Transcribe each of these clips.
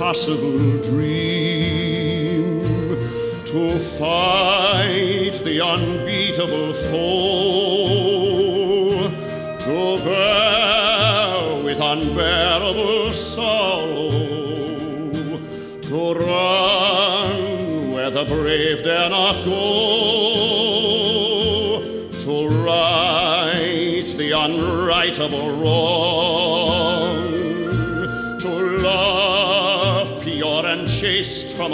impossible dream, to fight the unbeatable foe, to bear with unbearable sorrow, to run where the brave dare not go, to right the unrightable wrong, to love pure and chaste from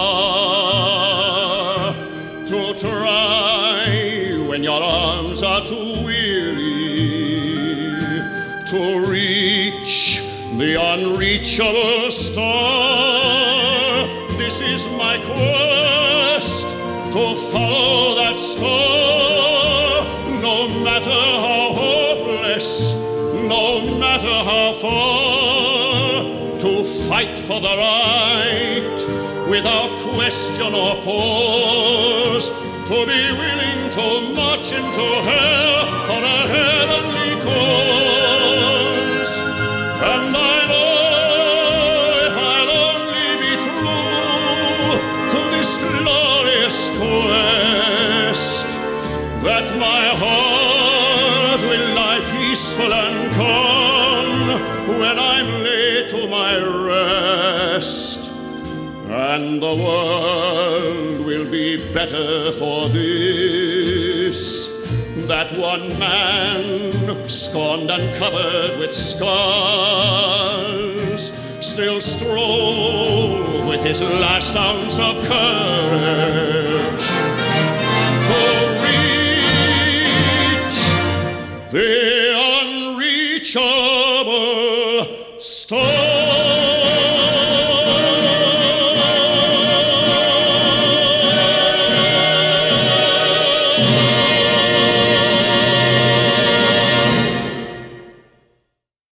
afar, to try when your arms are too weary, to reach the unreachable star. This is my quest, to follow that star, no matter how hopeless, no matter how far, to fight for the right without question or pause, to be willing to march into hell for a heavenly cause. And I know if I'll only be true to this glorious quest, that my heart will lie peaceful and calm when I'm laid to my rest, and the world will be better for this, that one man, scorned and covered with scars, still strove with his last ounce of courage to reach the unreachable star.